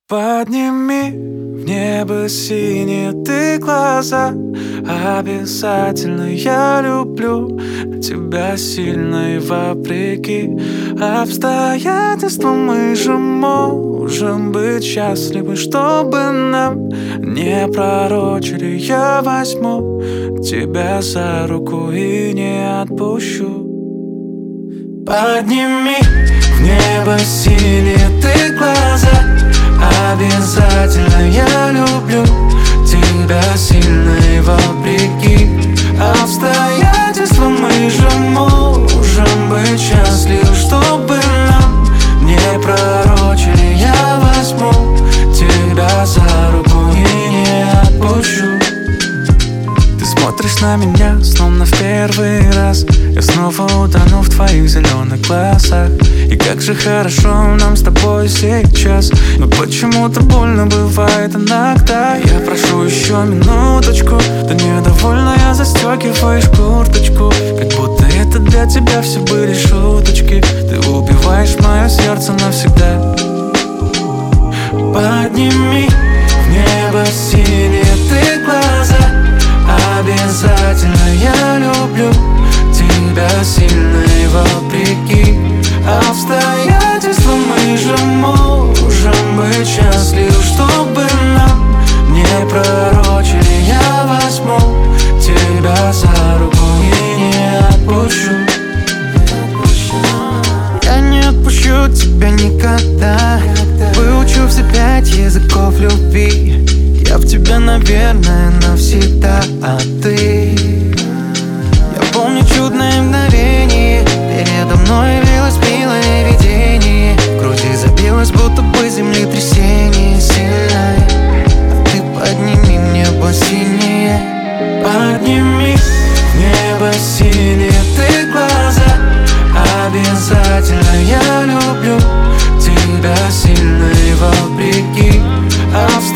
Подними в небо синие ты глаза. Обязательно я люблю тебя сильно и вопреки обстоятельствам. Мы же можем быть счастливы, чтобы нам не пророчили. Я возьму тебя за руку и не отпущу. Подними в небо синие ты глаза. Обязательно я люблю тебя сильно и вопреки обстоятельствам. Мы же можем быть счастливы, чтобы нам не пророчили. Я возьму тебя за руку и не отпущу. Ты смотришь на меня словно в первый раз. Я снова утону в твоих зеленых глазах. И как же хорошо нам с тобой сейчас. Но почему-то больно бывает иногда. Я прошу еще минуточку. Ты недовольная, застегиваешь курточку, как будто это для тебя все были шуточки. Ты убиваешь мое сердце навсегда. Подними в небо синие ты глаза. Обязательно я люблю тебя сильно и вопреки обстоятельствам. Мы же можем быть счастливы, чтобы нам не пророчили. Я возьму тебя за руку и не отпущу. Я не отпущу тебя никогда. Выучу все 5 языков любви. Я в тебя, наверное, навсегда. А ты? Я помню чудное мгновение. Передо мной явилось милое видение. В груди забилось, будто бы землетрясение сильное. А ты подними в небо синее. Подними в небо синие ты глаза. Обязательно я люблю тебя сильно и вопреки обстоятельствам.